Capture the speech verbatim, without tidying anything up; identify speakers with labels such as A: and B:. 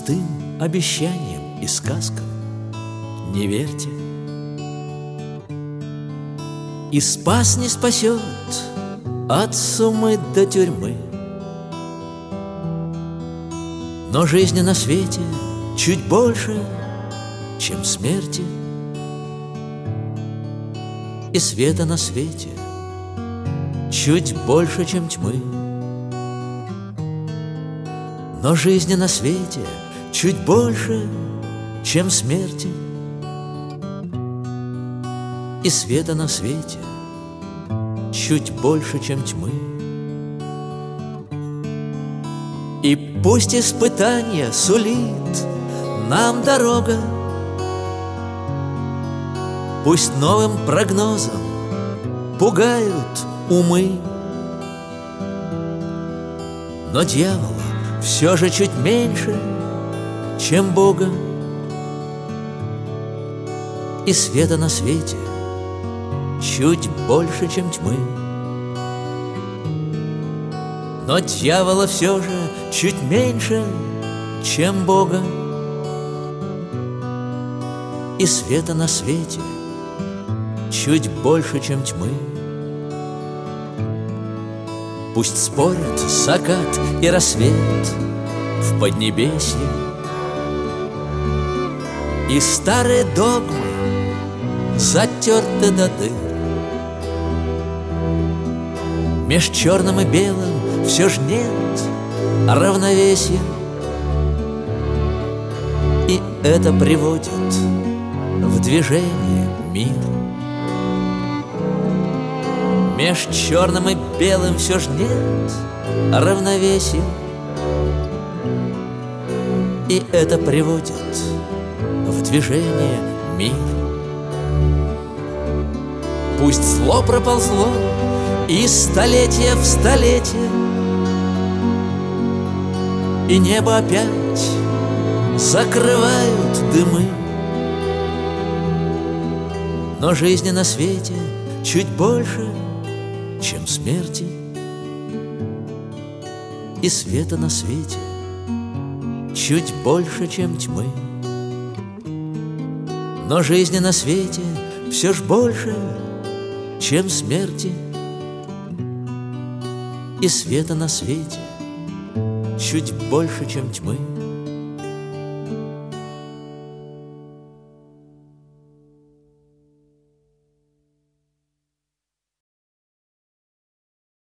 A: пустым обещаниям и сказкам не верьте. И спас не спасет от сумы до тюрьмы, но жизни на свете чуть больше, чем смерти, и света на свете чуть больше, чем тьмы. Но жизни на свете чуть больше, чем смерти, и света на свете чуть больше, чем тьмы. И пусть испытание сулит нам дорога, пусть новым прогнозом пугают умы, но дьявола все же чуть меньше, чем Бога, и света на свете чуть больше, чем тьмы. Но дьявола все же чуть меньше, чем Бога, и света на свете чуть больше, чем тьмы. Пусть спорят закат и рассвет в поднебесье, и старые догмы затерты до дыр. Меж черным и белым все ж нет равновесия, и это приводит в движение мир. Меж черным и белым все ж нет равновесия, и это приводит в движение мир. Пусть зло проползло из столетия в столетие, и небо опять закрывают дымы, но жизни на свете чуть больше, чем смерти, и света на свете чуть больше, чем тьмы. Но жизни на свете все ж больше, чем смерти, и света на свете чуть больше, чем тьмы.